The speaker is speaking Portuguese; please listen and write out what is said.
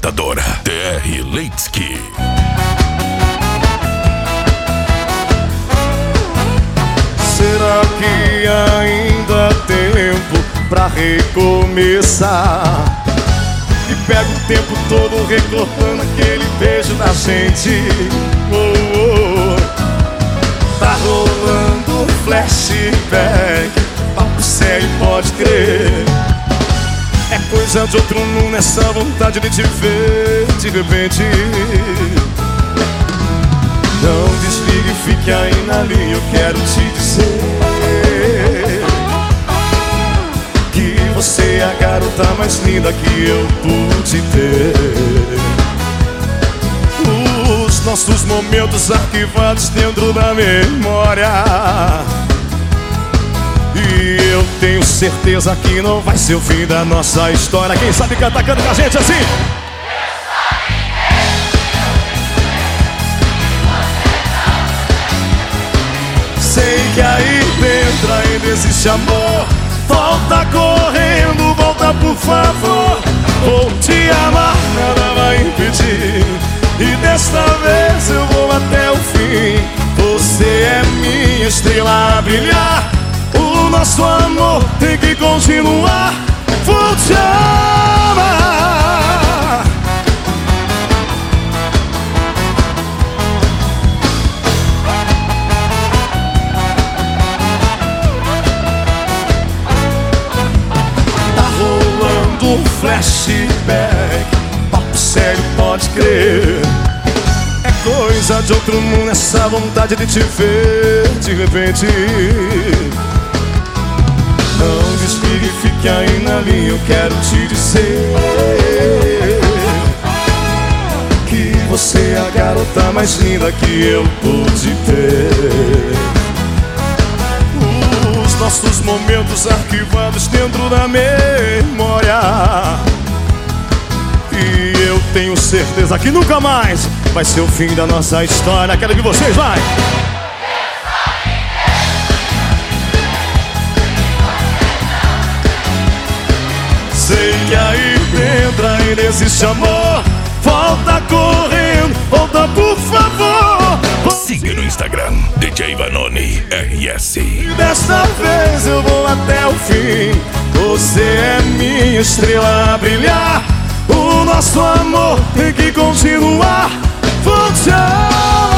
Importadora TR Leitsky. Será que ainda há tempo pra recomeçar? E pega o tempo todo recordando aquele beijo da gente. Tá rolando um flashback, papo sério, pode crer. É coisa de outro mundo essa vontade de te ver de repente. Não desligue, fique aí na linha, eu quero te dizer que você é a garota mais linda que eu pude ter. Os nossos momentos arquivados dentro da memória, e eu tenho certeza que não vai ser o fim da nossa história. Quem sabe cantar, canta com a gente assim. Sei que aí dentro ainda existe amor. Volta correndo, volta por favor. Vou te amar, nada vai impedir. E desta vez eu vou até o fim. Você é minha estrela a brilhar. O nosso amor tem que continuar. Vou te amar. Tá rolando um flashback, papo sério, pode crer. É coisa de outro mundo essa vontade de te ver de repente. Não desligue, fique aí na linha, eu quero te dizer que você é a garota mais linda que eu pude ter. Os nossos momentos arquivados dentro da memória, e eu tenho certeza que nunca mais vai ser o fim da nossa história. Quero que vocês, vai! Sei que aí dentro ainda existe amor. Volta correndo, volta por favor. Siga no Instagram DJ Vanoni RS. E desta vez eu vou até o fim. Você é minha estrela a brilhar. O nosso amor tem que continuar. Vou te amar.